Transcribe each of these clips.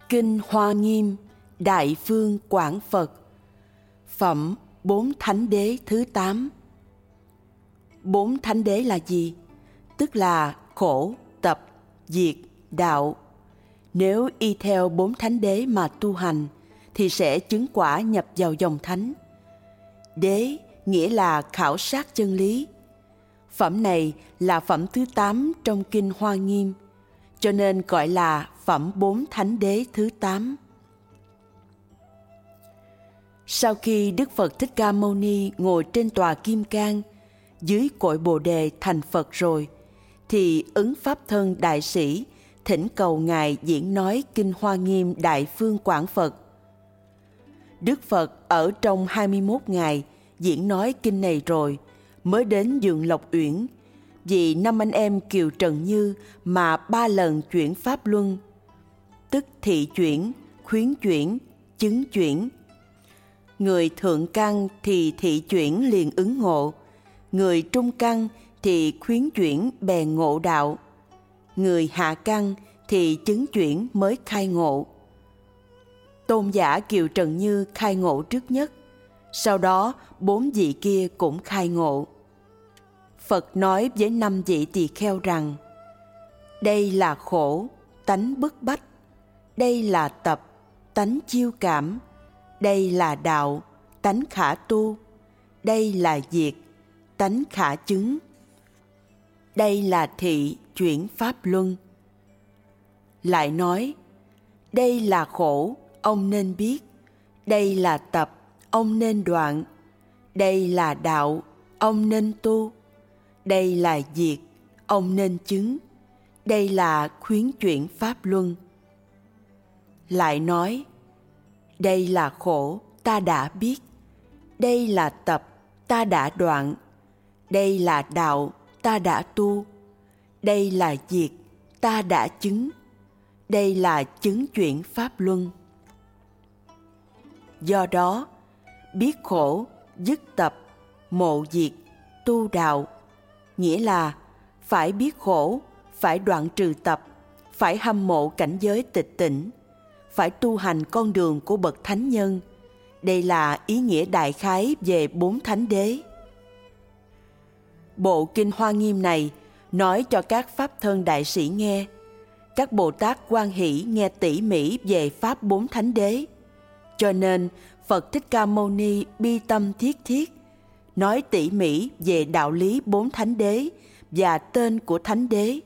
Kinh Hoa Nghiêm Đại Phương Quảng Phật. Phẩm 4 Thánh Đế thứ 8. 4 Thánh Đế là gì? Tức là khổ, tập, diệt, đạo. Nếu y theo 4 Thánh Đế mà tu hành thì sẽ chứng quả nhập vào dòng thánh. Đế nghĩa là khảo sát chân lý. Phẩm này là phẩm thứ 8 trong Kinh Hoa Nghiêm, cho nên gọi là phẩm 4 Thánh Đế thứ 8. Sau khi Đức Phật Thích Ca Mâu Ni ngồi trên tòa Kim Cang dưới cội Bồ Đề thành Phật rồi, thì Ứng Pháp Thân Đại Sĩ thỉnh cầu Ngài diễn nói Kinh Hoa Nghiêm Đại Phương Quảng Phật. Đức Phật ở trong 21 ngày diễn nói kinh này rồi mới đến vườn Lộc Uyển, vì 5 anh em Kiều Trần Như mà 3 lần chuyển Pháp Luân, tức thị chuyển, khuyến chuyển, chứng chuyển. Người thượng căn thì thị chuyển liền ứng ngộ, người trung căn thì khuyến chuyển bèn ngộ đạo, người hạ căn thì chứng chuyển mới khai ngộ. Tôn giả Kiều Trần Như khai ngộ trước nhất, sau đó 4 vị kia cũng khai ngộ. Phật nói với 5 vị tỳ kheo rằng: đây là khổ, tánh bức bách; đây là tập, tánh chiêu cảm; đây là đạo, tánh khả tu; đây là diệt, tánh khả chứng; đây là thị chuyển pháp luân. Lại nói: đây là khổ, ông nên biết; đây là tập, ông nên đoạn; đây là đạo, ông nên tu; đây là diệt, ông nên chứng; đây là khuyến chuyển pháp luân. Lại nói: đây là khổ, ta đã biết; đây là tập, ta đã đoạn; đây là đạo, ta đã tu; đây là diệt, ta đã chứng; đây là chứng chuyển pháp luân. Do đó, biết khổ, dứt tập, mộ diệt, tu đạo, nghĩa là phải biết khổ, phải đoạn trừ tập, phải hâm mộ cảnh giới tịch tỉnh, phải tu hành con đường của bậc thánh nhân. Đây là ý nghĩa đại khái về 4 Thánh Đế. Bộ Kinh Hoa Nghiêm này nói cho các Pháp Thân Đại Sĩ nghe. Các Bồ Tát hoan hỷ nghe tỉ mỉ về Pháp 4 Thánh Đế. Cho nên Phật Thích Ca Mâu Ni bi tâm thiết thiết, nói tỉ mỉ về đạo lý 4 Thánh Đế và tên của Thánh Đế.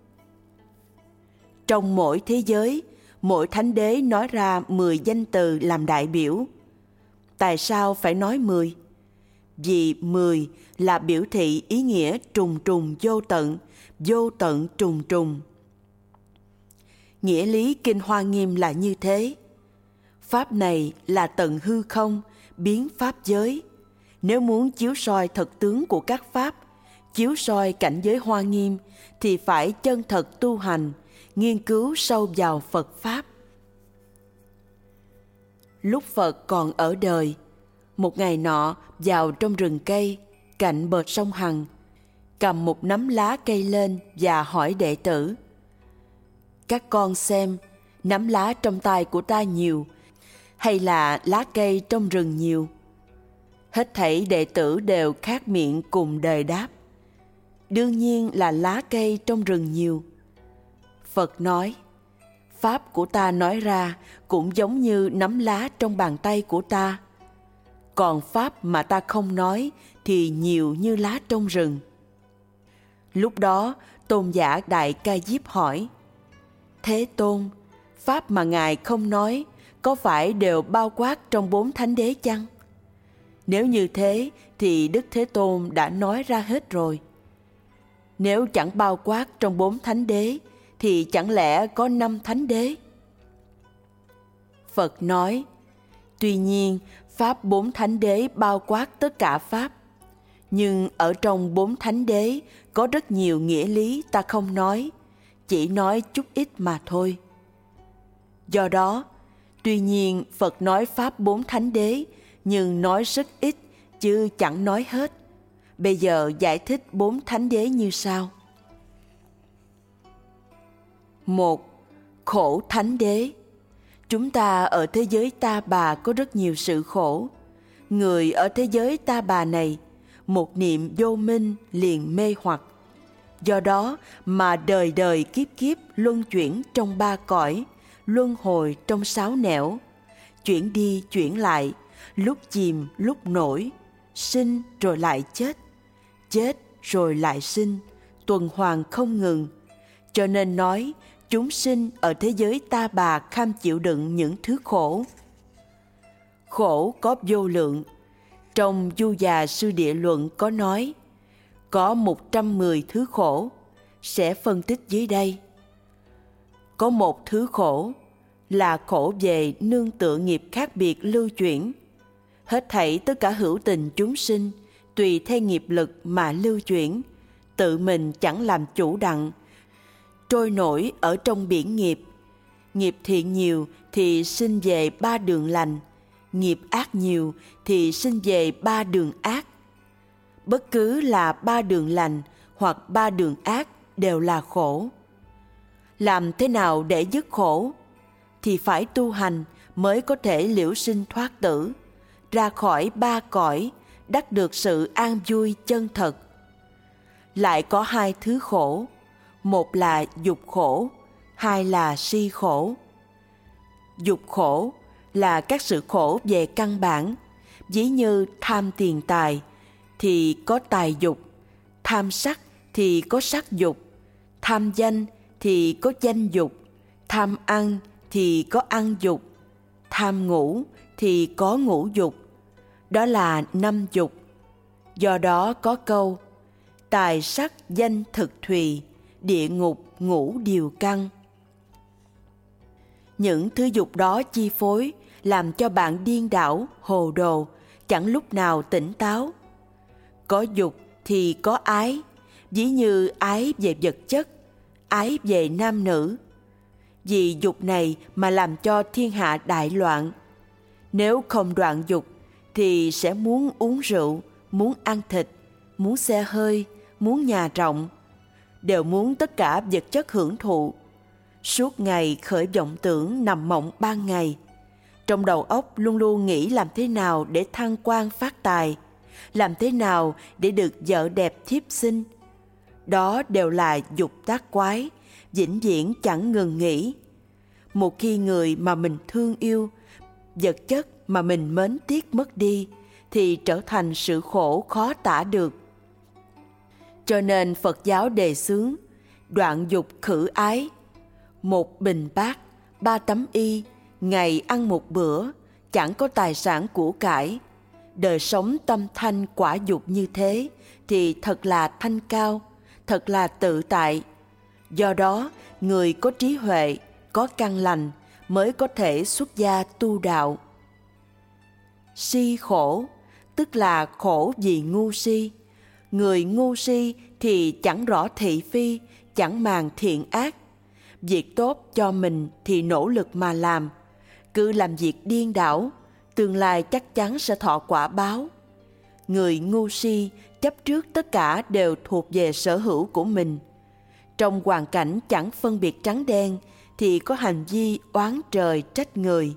Trong mỗi thế giới, mỗi Thánh Đế nói ra 10 danh từ làm đại biểu. Tại sao phải nói 10? Vì 10 là biểu thị ý nghĩa trùng trùng vô tận, vô tận trùng trùng. Nghĩa lý Kinh Hoa Nghiêm là như thế. Pháp này là tận hư không, biến pháp giới. Nếu muốn chiếu soi thật tướng của các pháp, chiếu soi cảnh giới Hoa Nghiêm, thì phải chân thật tu hành, nghiên cứu sâu vào Phật Pháp. Lúc Phật còn ở đời, một ngày nọ vào trong rừng cây, cạnh bờ sông Hằng, cầm một nắm lá cây lên và hỏi đệ tử: các con xem, nắm lá trong tay của ta nhiều, hay là lá cây trong rừng nhiều? Hết thảy đệ tử đều khát miệng cùng đời đáp: đương nhiên là lá cây trong rừng nhiều. Phật nói: pháp của ta nói ra cũng giống như nắm lá trong bàn tay của ta. Còn pháp mà ta không nói thì nhiều như lá trong rừng. Lúc đó Tôn giả Đại Ca Diếp hỏi: Thế Tôn, pháp mà Ngài không nói có phải đều bao quát trong 4 Thánh Đế chăng? Nếu như thế thì Đức Thế Tôn đã nói ra hết rồi. Nếu chẳng bao quát trong 4 Thánh Đế thì chẳng lẽ có 5 Thánh Đế? Phật nói: tuy nhiên pháp 4 Thánh Đế bao quát tất cả pháp, nhưng ở trong 4 Thánh Đế có rất nhiều nghĩa lý ta không nói, chỉ nói chút ít mà thôi. Do đó, tuy nhiên Phật nói pháp 4 Thánh Đế, nhưng nói rất ít chứ chẳng nói hết. Bây giờ giải thích 4 Thánh Đế như sau. 1. Khổ Thánh Đế. Chúng ta ở thế giới ta bà có rất nhiều sự khổ. Người ở thế giới ta bà này, một niệm vô minh liền mê hoặc. Do đó mà đời đời kiếp kiếp luân chuyển trong ba cõi, luân hồi trong sáu nẻo, chuyển đi chuyển lại, lúc chìm lúc nổi, sinh rồi lại chết, chết rồi lại sinh, tuần hoàn không ngừng. Cho nên nói, chúng sinh ở thế giới ta bà kham chịu đựng những thứ khổ. Khổ có vô lượng. Trong Du Già Sư Địa Luận có nói, có 110 thứ khổ, sẽ phân tích dưới đây. Có một thứ khổ là khổ về nương tựa nghiệp khác biệt lưu chuyển. Hết thảy tất cả hữu tình chúng sinh, tùy theo nghiệp lực mà lưu chuyển, tự mình chẳng làm chủ đặng, trôi nổi ở trong biển nghiệp. Nghiệp thiện nhiều thì sinh về ba đường lành, nghiệp ác nhiều thì sinh về ba đường ác. Bất cứ là ba đường lành hoặc ba đường ác đều là khổ. Làm thế nào để dứt khổ? Thì phải tu hành mới có thể liễu sinh thoát tử, ra khỏi ba cõi, đắc được sự an vui chân thật. Lại có hai thứ khổ, một là dục khổ, hai là si khổ. Dục khổ là các sự khổ về căn bản, ví như tham tiền tài thì có tài dục, tham sắc thì có sắc dục, tham danh thì có danh dục, tham ăn thì có ăn dục, tham ngủ thì có ngủ dục. Đó là năm dục. Do đó có câu, tài sắc danh thực thùy, địa ngục ngũ điều căn. Những thứ dục đó chi phối, làm cho bạn điên đảo, hồ đồ, chẳng lúc nào tỉnh táo. Có dục thì có ái, ví như ái về vật chất, ái về nam nữ. Vì dục này mà làm cho thiên hạ đại loạn. Nếu không đoạn dục thì sẽ muốn uống rượu, muốn ăn thịt, muốn xe hơi, muốn nhà rộng, đều muốn tất cả vật chất hưởng thụ. Suốt ngày khởi vọng tưởng nằm mộng ban ngày. Trong đầu óc luôn luôn nghĩ làm thế nào để thăng quan phát tài, làm thế nào để được vợ đẹp thiếp xinh. Đó đều là dục tác quái, vĩnh viễn chẳng ngừng nghỉ. Một khi người mà mình thương yêu, vật chất mà mình mến tiếc mất đi, thì trở thành sự khổ khó tả được. Cho nên Phật giáo đề xướng, đoạn dục khử ái. Một bình bát, 3 tấm y, ngày ăn một bữa, chẳng có tài sản của cải. Đời sống tâm thanh quả dục như thế thì thật là thanh cao, thật là tự tại. Do đó, người có trí huệ, có căn lành mới có thể xuất gia tu đạo. Si khổ, tức là khổ vì ngu si. Người ngu si thì chẳng rõ thị phi, chẳng màng thiện ác. Việc tốt cho mình thì nỗ lực mà làm, cứ làm việc điên đảo, tương lai chắc chắn sẽ thọ quả báo. Người ngu si chấp trước tất cả đều thuộc về sở hữu của mình. Trong hoàn cảnh chẳng phân biệt trắng đen thì có hành vi oán trời trách người.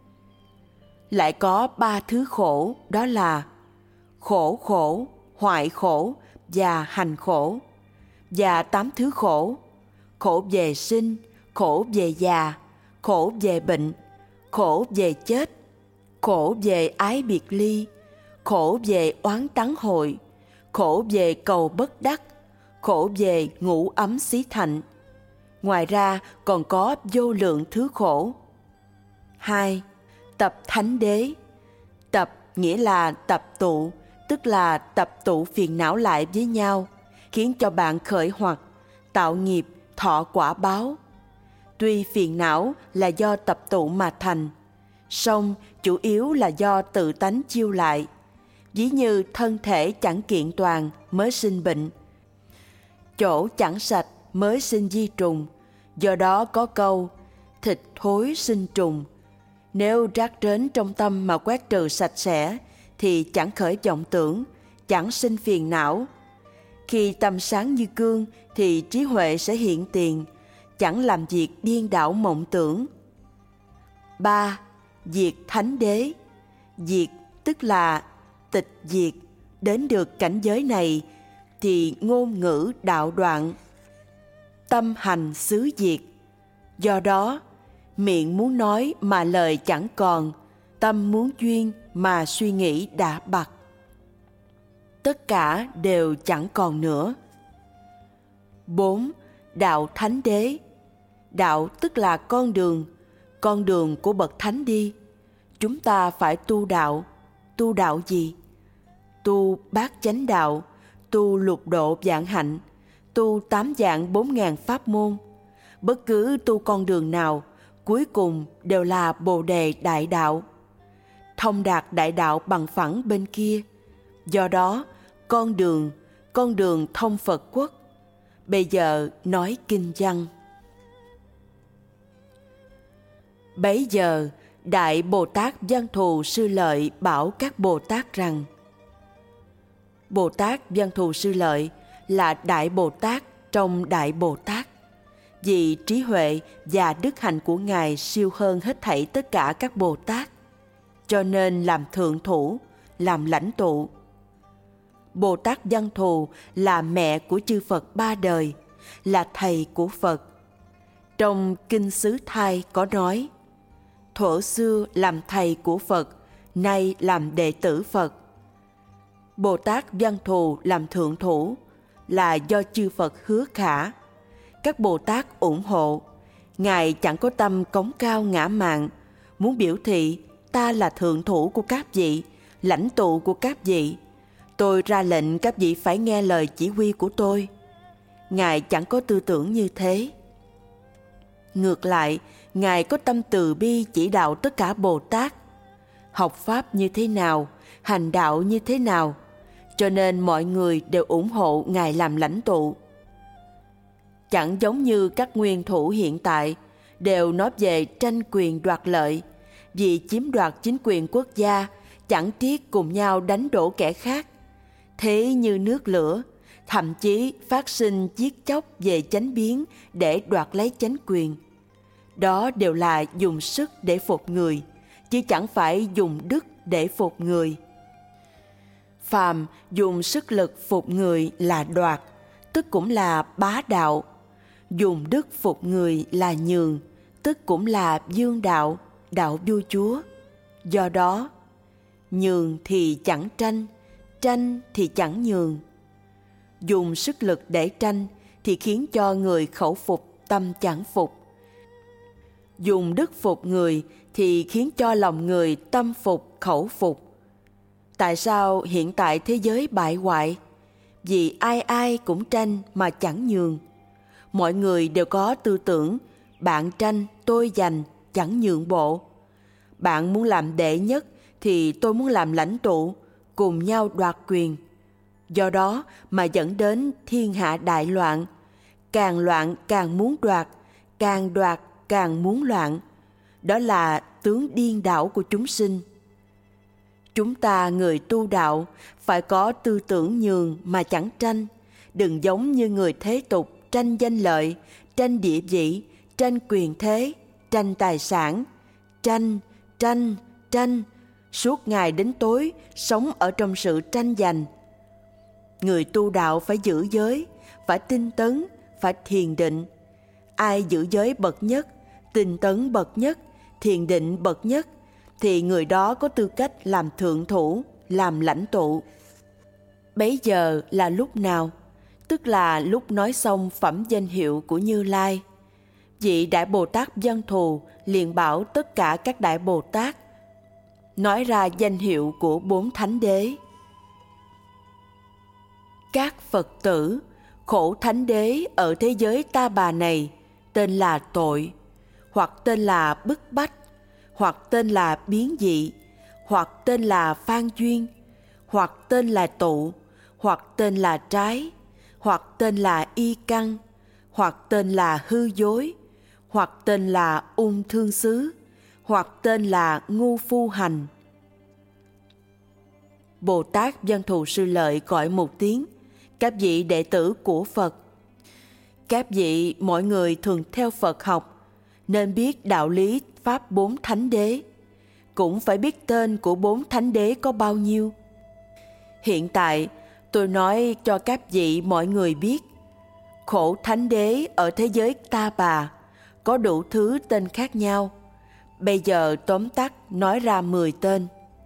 Lại có 3 thứ khổ, đó là khổ khổ, hoại khổ và hành khổ. Và 8 thứ khổ, khổ về sinh, khổ về già, khổ về bệnh, khổ về chết, khổ về ái biệt ly, khổ về oán tắng hội, khổ về cầu bất đắc, khổ về ngủ ấm xí thạnh. Ngoài ra còn có vô lượng thứ khổ. 2. Tập thánh đế. Tập nghĩa là tập tụ, tức là tập tụ phiền não lại với nhau, khiến cho bạn khởi hoặc, tạo nghiệp, thọ quả báo. Tuy phiền não là do tập tụ mà thành, song chủ yếu là do tự tánh chiêu lại. Ví như thân thể chẳng kiện toàn mới sinh bệnh, chỗ chẳng sạch mới sinh di trùng. Do đó có câu, thịt thối sinh trùng. Nếu rác rến trong tâm mà quét trừ sạch sẽ, thì chẳng khởi vọng tưởng, chẳng sinh phiền não. Khi tâm sáng như gương, thì trí huệ sẽ hiện tiền, chẳng làm việc điên đảo mộng tưởng. 3. Diệt thánh đế. Diệt tức là tịch diệt. Đến được cảnh giới này thì ngôn ngữ đạo đoạn, tâm hành xứ diệt. Do đó, miệng muốn nói mà lời chẳng còn, tâm muốn duyên mà suy nghĩ đã bặt. Tất cả đều chẳng còn nữa. 4. Đạo thánh đế. Đạo tức là con đường của bậc thánh đi. Chúng ta phải tu đạo. Tu đạo gì? Tu bát chánh đạo, tu lục độ vạn hạnh, tu 8 dạng 4.000 pháp môn. Bất cứ tu con đường nào, cuối cùng đều là Bồ Đề Đại Đạo. Thông đạt đại đạo bằng phẳng bên kia. Do đó, con đường thông Phật quốc. Bây giờ nói kinh văn. Bấy giờ, Đại Bồ Tát Văn Thù Sư Lợi bảo các Bồ Tát rằng: Bồ Tát Văn Thù Sư Lợi là Đại Bồ Tát trong Đại Bồ Tát, vì trí huệ và đức hạnh của Ngài siêu hơn hết thảy tất cả các Bồ Tát, cho nên làm thượng thủ, làm lãnh tụ. Bồ Tát Văn Thù là mẹ của chư Phật 3 đời, là thầy của Phật. Trong Kinh Xứ Thai có nói: thuở xưa làm thầy của Phật, nay làm đệ tử Phật. Bồ Tát Văn Thù làm thượng thủ là do chư Phật hứa khả. Các Bồ Tát ủng hộ. Ngài chẳng có tâm cống cao ngã mạn, muốn biểu thị ta là thượng thủ của các vị, lãnh tụ của các vị. Tôi ra lệnh các vị phải nghe lời chỉ huy của tôi. Ngài chẳng có tư tưởng như thế. Ngược lại, Ngài có tâm từ bi chỉ đạo tất cả Bồ Tát. Học Pháp như thế nào, hành đạo như thế nào, cho nên mọi người đều ủng hộ Ngài làm lãnh tụ. Chẳng giống như các nguyên thủ hiện tại, đều nói về tranh quyền đoạt lợi, vì chiếm đoạt chính quyền quốc gia, chẳng tiếc cùng nhau đánh đổ kẻ khác. Thế như nước lửa, thậm chí phát sinh giết chóc về chánh biến để đoạt lấy chánh quyền. Đó đều là dùng sức để phục người, chứ chẳng phải dùng đức để phục người. Phàm dùng sức lực phục người là đoạt, tức cũng là bá đạo. Dùng đức phục người là nhường, tức cũng là dương đạo, đạo vua chúa. Do đó, nhường thì chẳng tranh, tranh thì chẳng nhường. Dùng sức lực để tranh thì khiến cho người khẩu phục, tâm chẳng phục. Dùng đức phục người thì khiến cho lòng người tâm phục, khẩu phục. Tại sao hiện tại thế giới bại hoại? Vì ai ai cũng tranh mà chẳng nhường. Mọi người đều có tư tưởng bạn tranh, tôi giành, chẳng nhượng bộ. Bạn muốn làm đệ nhất thì tôi muốn làm lãnh tụ, cùng nhau đoạt quyền. Do đó mà dẫn đến thiên hạ đại loạn. Càng loạn càng muốn đoạt càng muốn loạn. Đó là tướng điên đảo của chúng sinh. Chúng ta người tu đạo phải có tư tưởng nhường mà chẳng tranh. Đừng giống như người thế tục tranh danh lợi, tranh địa vị, tranh quyền thế, tranh tài sản. Tranh, suốt ngày đến tối sống ở trong sự tranh giành. Người tu đạo phải giữ giới, phải tinh tấn, phải thiền định. Ai giữ giới bậc nhất, tinh tấn bậc nhất, thiền định bậc nhất, thì người đó có tư cách làm thượng thủ, làm lãnh tụ. Bấy giờ là lúc nào? Tức là lúc nói xong phẩm danh hiệu của Như Lai. Vị Đại Bồ Tát Văn Thù liền bảo tất cả các Đại Bồ Tát nói ra danh hiệu của 4 Thánh Đế. Các Phật tử, khổ Thánh Đế ở thế giới Ta Bà này tên là tội, hoặc tên là bức bách, hoặc tên là biến dị, hoặc tên là phan duyên, hoặc tên là tụ, hoặc tên là trái, hoặc tên là y căn, hoặc tên là hư dối, hoặc tên là ung thương xứ, hoặc tên là ngu phu hành. Bồ Tát Văn Thù Sư Lợi gọi một tiếng: các vị đệ tử của Phật. Các vị mọi người thường theo Phật học, nên biết đạo lý Pháp 4 Thánh Đế, cũng phải biết tên của 4 Thánh Đế có bao nhiêu. Hiện tại, tôi nói cho các vị mọi người biết, khổ Thánh Đế ở thế giới Ta Bà có đủ thứ tên khác nhau. Bây giờ tóm tắt nói ra 10 tên.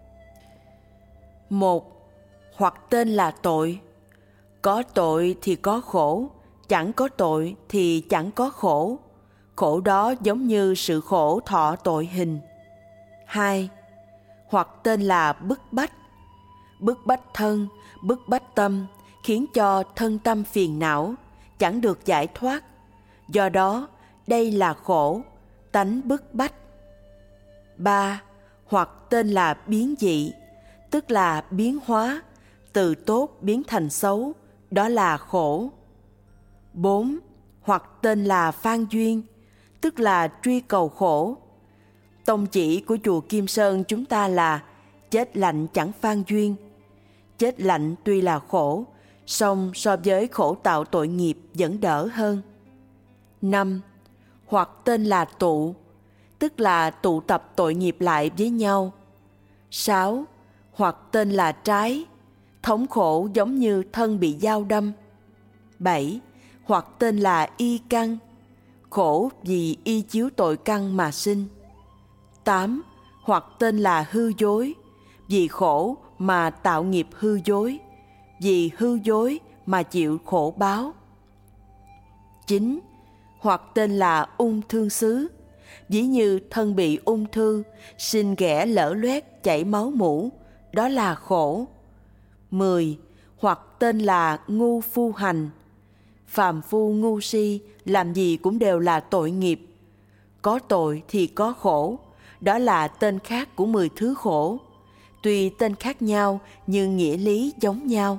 1. Hoặc tên là tội. Có tội thì có khổ, chẳng có tội thì chẳng có khổ. Khổ đó giống như sự khổ thọ tội hình. 2. Hoặc tên là bức bách. Bức bách thân, bức bách tâm, khiến cho thân tâm phiền não, chẳng được giải thoát. Do đó, đây là khổ, tánh bức bách. 3. Hoặc tên là biến dị, tức là biến hóa, từ tốt biến thành xấu, đó là khổ. 4. Hoặc tên là phan duyên, tức là truy cầu khổ. Tông chỉ của chùa Kim Sơn chúng ta là chết lạnh chẳng phan duyên. Chết lạnh tuy là khổ, song so với khổ tạo tội nghiệp vẫn đỡ hơn. 5. Hoặc tên là tụ, tức là tụ tập tội nghiệp lại với nhau. 6. Hoặc tên là trái, thống khổ giống như thân bị dao đâm. 7. Hoặc tên là y căn, khổ vì y chiếu tội căn mà sinh. 8. Hoặc tên là hư dối, vì khổ mà tạo nghiệp hư dối, vì hư dối mà chịu khổ báo. 9. Hoặc tên là ung thương xứ, ví như thân bị ung thư, sinh ghẻ lở loét chảy máu mủ, đó là khổ. 10. Hoặc tên là ngu phu hành. Phàm phu ngu si làm gì cũng đều là tội nghiệp. Có tội thì có khổ, đó là tên khác của 10 thứ khổ. Tuy tên khác nhau nhưng nghĩa lý giống nhau.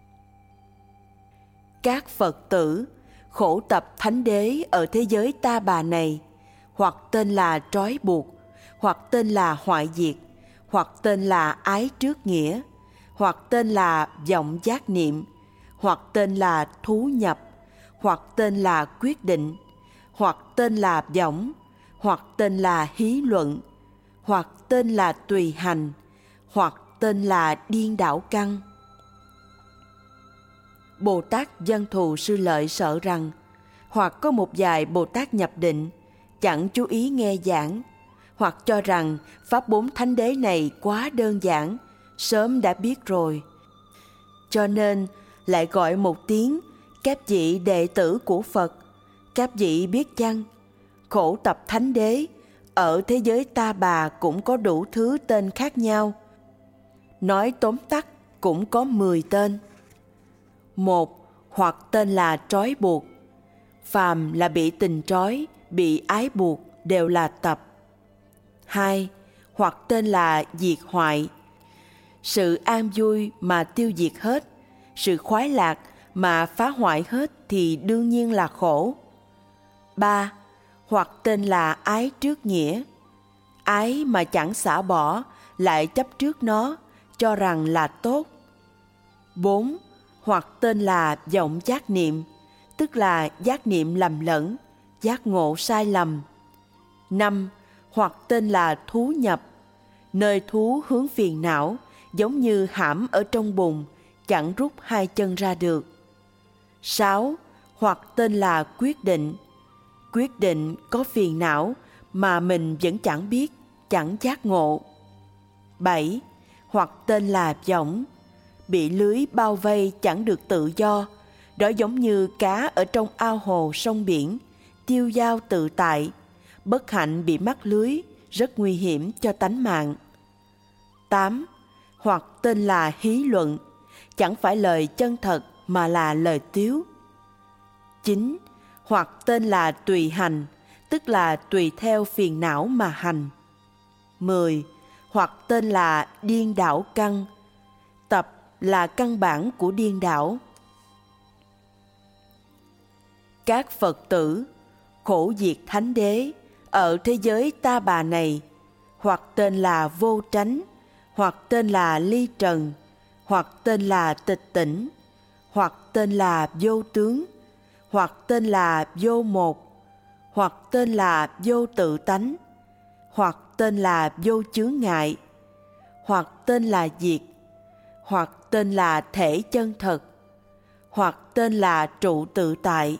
Các Phật tử khổ tập Thánh Đế ở thế giới Ta Bà này, hoặc tên là trói buộc, hoặc tên là hoại diệt, hoặc tên là ái trước nghĩa, hoặc tên là vọng giác niệm, hoặc tên là thú nhập, hoặc tên là quyết định, hoặc tên là võng, hoặc tên là hí luận, hoặc tên là tùy hành, hoặc tên là điên đảo căn. Bồ Tát Văn Thù Sư Lợi sợ rằng, hoặc có một vài Bồ Tát nhập định, chẳng chú ý nghe giảng, hoặc cho rằng Pháp 4 Thánh Đế này quá đơn giản, sớm đã biết rồi. Cho nên lại gọi một tiếng các vị đệ tử của Phật. Các vị biết chăng, khổ tập Thánh Đế ở thế giới Ta Bà cũng có đủ thứ tên khác nhau. Nói tóm tắt cũng có 10 tên. 1. Hoặc tên là trói buộc. Phàm là bị tình trói, bị ái buộc đều là tập. 2. Hoặc tên là diệt hoại. Sự an vui mà tiêu diệt hết, sự khoái lạc mà phá hoại hết thì đương nhiên là khổ. 3. Hoặc tên là ái trước nghĩa. Ái mà chẳng xả bỏ, lại chấp trước nó, cho rằng là tốt. 4. Hoặc tên là vọng giác niệm, tức là giác niệm lầm lẫn, giác ngộ sai lầm. 5. Hoặc tên là thú nhập, nơi thú hướng phiền não, giống như hãm ở trong bùn, chẳng rút hai chân ra được. 6. Hoặc tên là quyết định. Quyết định có phiền não mà mình vẫn chẳng biết, chẳng giác ngộ. 7. Hoặc tên là võng. Bị lưới bao vây chẳng được tự do, đó giống như cá ở trong ao hồ sông biển, tiêu dao tự tại, bất hạnh bị mắc lưới, rất nguy hiểm cho tánh mạng. 8. Hoặc tên là hí luận, chẳng phải lời chân thật mà là lời tiếu. 9. Hoặc tên là tùy hành, tức là tùy theo phiền não mà hành. 10. Hoặc tên là điên đảo căn. Tập là căn bản của điên đảo. Các Phật tử khổ diệt Thánh Đế ở thế giới Ta Bà này, hoặc tên là vô tránh, hoặc tên là ly trần, hoặc tên là tịch tỉnh, hoặc tên là vô tướng, hoặc tên là vô một, hoặc tên là vô tự tánh, hoặc tên là vô chướng ngại, hoặc tên là diệt, hoặc tên là thể chân thật, hoặc tên là trụ tự tại.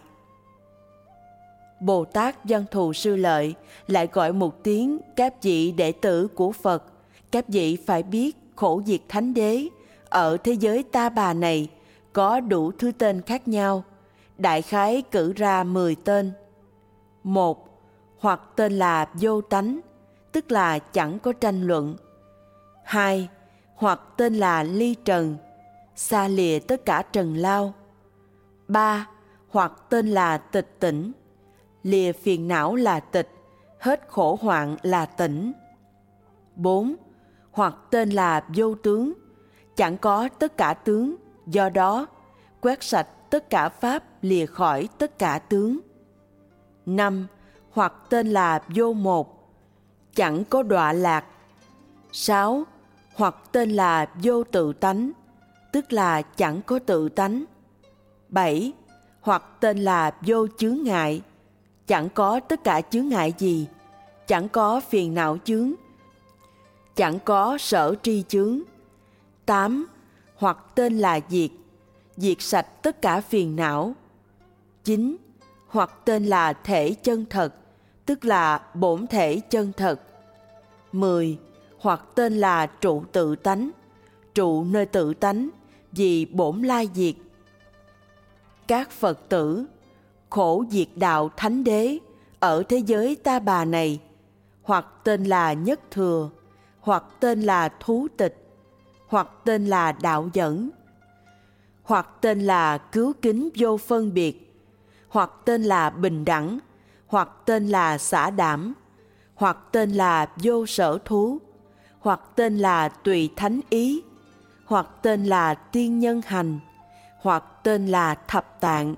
Bồ Tát Văn Thù Sư Lợi lại gọi một tiếng các vị đệ tử của Phật. Các vị phải biết khổ diệt thánh đế ở thế giới Ta Bà này có đủ thứ tên khác nhau, đại khái cử ra 10 tên. 1. Hoặc tên là vô tánh, tức là chẳng có tranh luận. 2. Hoặc tên là ly trần, xa lìa tất cả trần lao. 3. Hoặc tên là tịch tỉnh, lìa phiền não là tịch, hết khổ hoạn là tỉnh. 4. Hoặc tên là vô tướng, chẳng có tất cả tướng, do đó quét sạch tất cả pháp lìa khỏi tất cả tướng. 5. Hoặc tên là vô một, chẳng có đọa lạc. 6. Hoặc tên là vô tự tánh, tức là chẳng có tự tánh. 7. Hoặc tên là vô chướng ngại, chẳng có tất cả chướng ngại gì, chẳng có phiền não chướng, chẳng có sở tri chướng. 8. Hoặc tên là diệt, diệt sạch tất cả phiền não. 9. Hoặc tên là thể chân thật, tức là bổn thể chân thật. 10. Hoặc tên là trụ tự tánh, trụ nơi tự tánh, vì bổn lai diệt. Các Phật tử, khổ diệt đạo thánh đế ở thế giới Ta Bà này, hoặc tên là nhất thừa, hoặc tên là thú tịch, hoặc tên là đạo dẫn, hoặc tên là cứu kính vô phân biệt, hoặc tên là bình đẳng, hoặc tên là xả đảm, hoặc tên là vô sở thú, hoặc tên là tùy thánh ý, hoặc tên là tiên nhân hành, hoặc tên là thập tạng.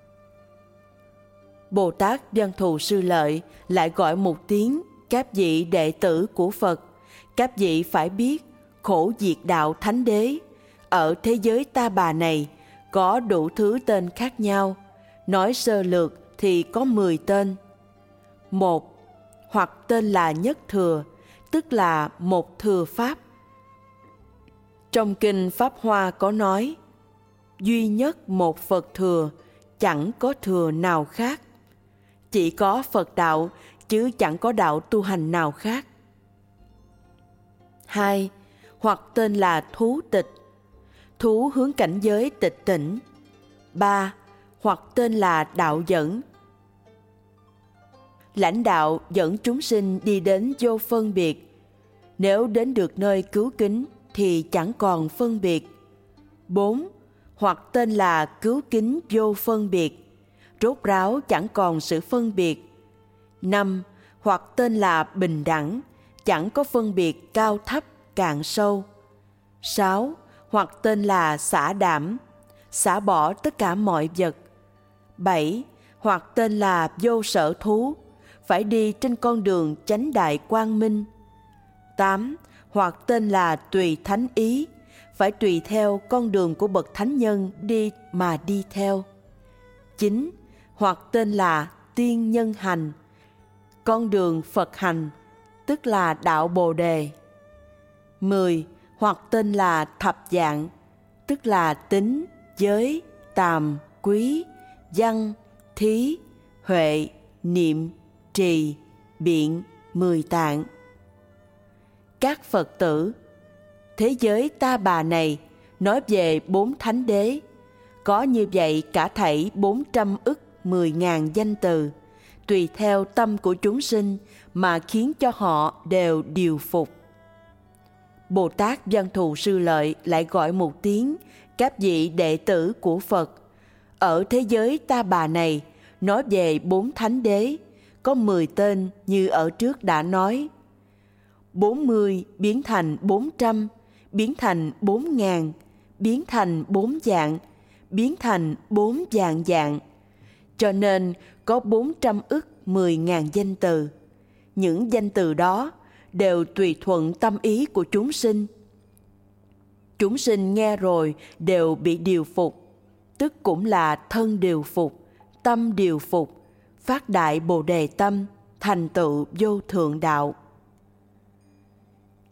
Bồ Tát Văn Thù Sư Lợi lại gọi một tiếng các vị đệ tử của Phật. Các vị phải biết khổ diệt đạo thánh đế ở thế giới Ta Bà này có đủ thứ tên khác nhau. Nói sơ lược thì có 10 tên. 1. Hoặc tên là nhất thừa, tức là một thừa pháp. Trong kinh Pháp Hoa có nói, duy nhất một Phật thừa, chẳng có thừa nào khác. Chỉ có Phật đạo, chứ chẳng có đạo tu hành nào khác. 2. Hoặc tên là thú tịch, thú hướng cảnh giới tịch tỉnh. 3. Hoặc tên là đạo dẫn, lãnh đạo dẫn chúng sinh đi đến vô phân biệt. Nếu đến được nơi cứu kính thì chẳng còn phân biệt. 4. Hoặc tên là cứu kính vô phân biệt, rốt ráo chẳng còn sự phân biệt. 5. Hoặc tên là bình đẳng, chẳng có phân biệt cao thấp cạn sâu. 6. Hoặc tên là xả đảm, xả bỏ tất cả mọi vật. 7. Hoặc tên là vô sở thú, phải đi trên con đường chánh đại quang minh. 8. Hoặc tên là tùy thánh ý, phải tùy theo con đường của bậc thánh nhân đi mà đi theo. 9. Hoặc tên là tiên nhân hành, con đường Phật hành, tức là đạo Bồ Đề. 10. Hoặc tên là thập dạng, tức là tính, giới, tàm, quý, văn, thí, huệ, niệm, trì, biện, 10 tạng. Các Phật tử, thế giới Ta Bà này nói về 4 thánh đế, có như vậy cả thảy 400 ức 10.000 danh từ, tùy theo tâm của chúng sinh mà khiến cho họ đều điều phục. Bồ Tát Văn Thù Sư Lợi lại gọi một tiếng các vị đệ tử của Phật. Ở thế giới Ta Bà này nói về 4 thánh đế, có 10 tên như ở trước đã nói. 40 biến thành 400, biến thành 4.000, biến thành 4 dạng, biến thành 4 dạng dạng. Cho nên có 400 ức 10.000 danh từ. Những danh từ đó đều tùy thuận tâm ý của chúng sinh. Chúng sinh nghe rồi đều bị điều phục, tức cũng là thân điều phục, tâm điều phục, phát đại Bồ Đề tâm, thành tựu vô thượng đạo.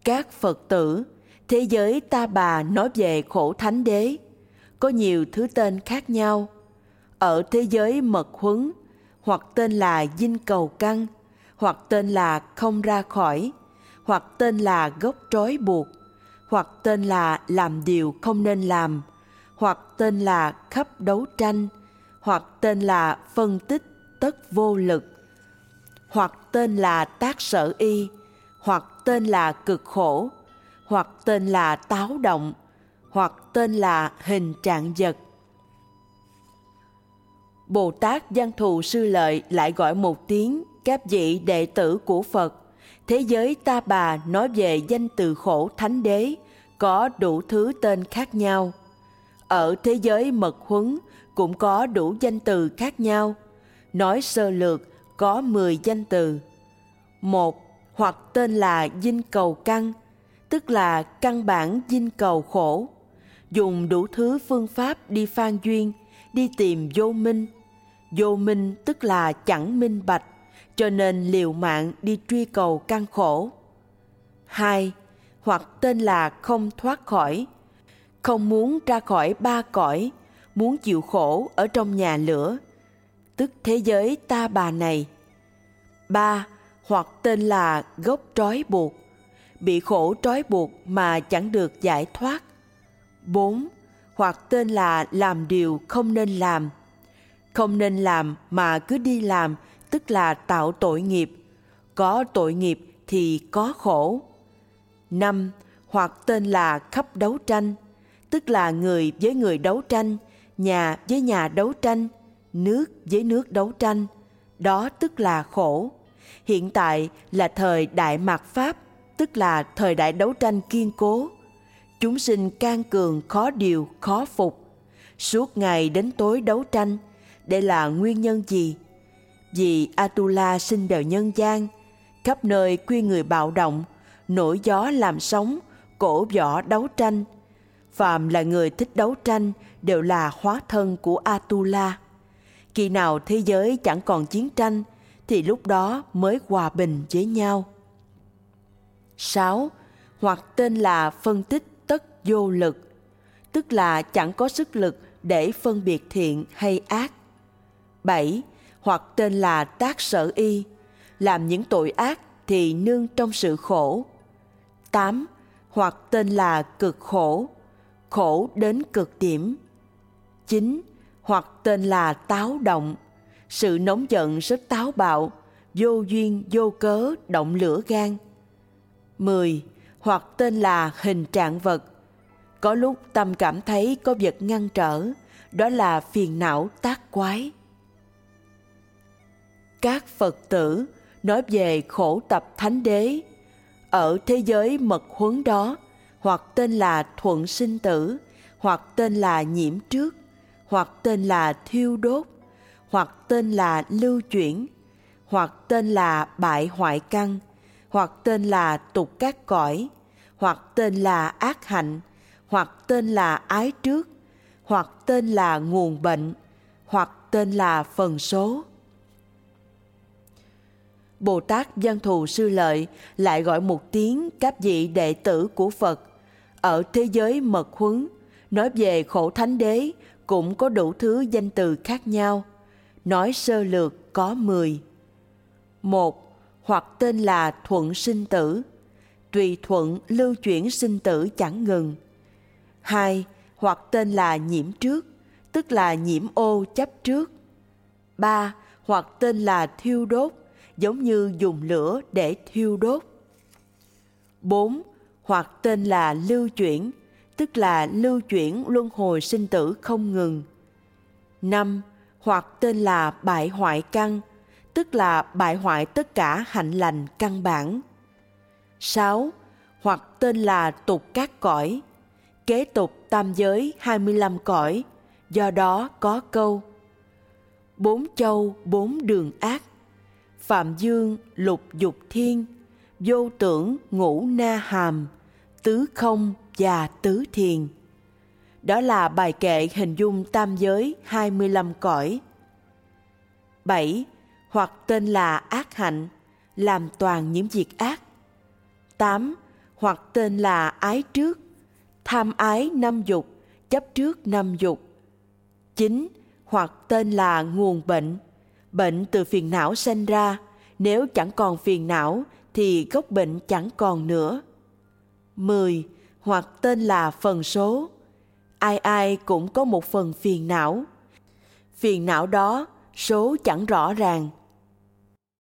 Các Phật tử, thế giới Ta Bà nói về khổ thánh đế, có nhiều thứ tên khác nhau. Ở thế giới mật huấn, hoặc tên là dinh cầu căng, hoặc tên là không ra khỏi, hoặc tên là gốc trói buộc, hoặc tên là làm điều không nên làm, hoặc tên là khắp đấu tranh, hoặc tên là phân tích tất vô lực, hoặc tên là tác sở y, hoặc tên là cực khổ, hoặc tên là táo động, hoặc tên là hình trạng vật. Bồ Tát Văn Thù Sư Lợi lại gọi một tiếng các vị đệ tử của Phật. Thế giới Ta Bà nói về danh từ khổ thánh đế có đủ thứ tên khác nhau. Ở thế giới mật huấn cũng có đủ danh từ khác nhau. Nói sơ lược có 10 danh từ. 1. Hoặc tên là dinh cầu căn, tức là căn bản dinh cầu khổ. Dùng đủ thứ phương pháp đi phan duyên, đi tìm vô minh. Vô minh tức là chẳng minh bạch, cho nên liều mạng đi truy cầu căn khổ. 2. Hoặc tên là không thoát khỏi, không muốn ra khỏi ba cõi, muốn chịu khổ ở trong nhà lửa, tức thế giới Ta Bà này. 3. Hoặc tên là gốc trói buộc, bị khổ trói buộc mà chẳng được giải thoát. 4. Hoặc tên là làm điều không nên làm, không nên làm mà cứ đi làm, tức là tạo tội nghiệp. Có tội nghiệp thì có khổ. 5. Hoặc tên là khắp đấu tranh, tức là người với người đấu tranh, nhà với nhà đấu tranh, nước với nước đấu tranh. Đó tức là khổ. Hiện tại là thời Đại Mạt Pháp, tức là thời đại đấu tranh kiên cố. Chúng sinh can cường khó điều, khó phục. Suốt ngày đến tối đấu tranh. Đây là nguyên nhân gì? Vì Atula sinh vào nhân gian, khắp nơi khuyên người bạo động, nổi gió làm sóng, cổ võ đấu tranh. Phàm là người thích đấu tranh đều là hóa thân của Atula. Khi nào thế giới chẳng còn chiến tranh thì lúc đó mới hòa bình với nhau. 6. Hoặc tên là phân tích tất vô lực, tức là chẳng có sức lực để phân biệt thiện hay ác. 7. Hoặc tên là tác sở y, làm những tội ác thì nương trong sự khổ. 8. Hoặc tên là cực khổ, khổ đến cực điểm. 9. Hoặc tên là táo động, sự nóng giận rất táo bạo, vô duyên vô cớ động lửa gan. 10. Hoặc tên là hình trạng vật, có lúc tâm cảm thấy có vật ngăn trở, đó là phiền não tác quái. Các Phật tử nói về khổ tập thánh đế. Ở thế giới mật huấn đó, hoặc tên là thuận sinh tử, hoặc tên là nhiễm trước, hoặc tên là thiêu đốt, hoặc tên là lưu chuyển, hoặc tên là bại hoại căn, hoặc tên là tục các cõi, hoặc tên là ác hạnh, hoặc tên là ái trước, hoặc tên là nguồn bệnh, hoặc tên là phần số. Bồ Tát Văn Thù Sư Lợi lại gọi một tiếng các vị đệ tử của Phật. Ở thế giới mật huấn, nói về khổ thánh đế cũng có đủ thứ danh từ khác nhau. Nói sơ lược có 10. 1. Hoặc tên là thuận sinh tử, tùy thuận lưu chuyển sinh tử chẳng ngừng. 2. Hoặc tên là nhiễm trước, tức là nhiễm ô chấp trước. 3. Hoặc tên là thiêu đốt, giống như dùng lửa để thiêu đốt. 4. Hoặc tên là lưu chuyển, tức là lưu chuyển luân hồi sinh tử không ngừng. 5. Hoặc tên là bại hoại căn, tức là bại hoại tất cả hạnh lành căn bản. 6. Hoặc tên là tục các cõi, kế tục tam giới 25 cõi, do đó có câu: 4 châu 4 đường ác, phạm dương lục dục thiên, vô tưởng ngũ na hàm, tứ không và tứ thiền. Đó là bài kệ hình dung tam giới 25 cõi. 7. Hoặc tên là ác hạnh, làm toàn những việc ác. 8. hoặc tên là ái trước, tham ái năm dục, chấp trước năm dục. 9. Hoặc tên là nguồn bệnh, bệnh từ phiền não sanh ra, nếu chẳng còn phiền não thì gốc bệnh chẳng còn nữa. 10. Hoặc tên là phần số, ai ai cũng có một phần phiền não. Phiền não đó số chẳng rõ ràng,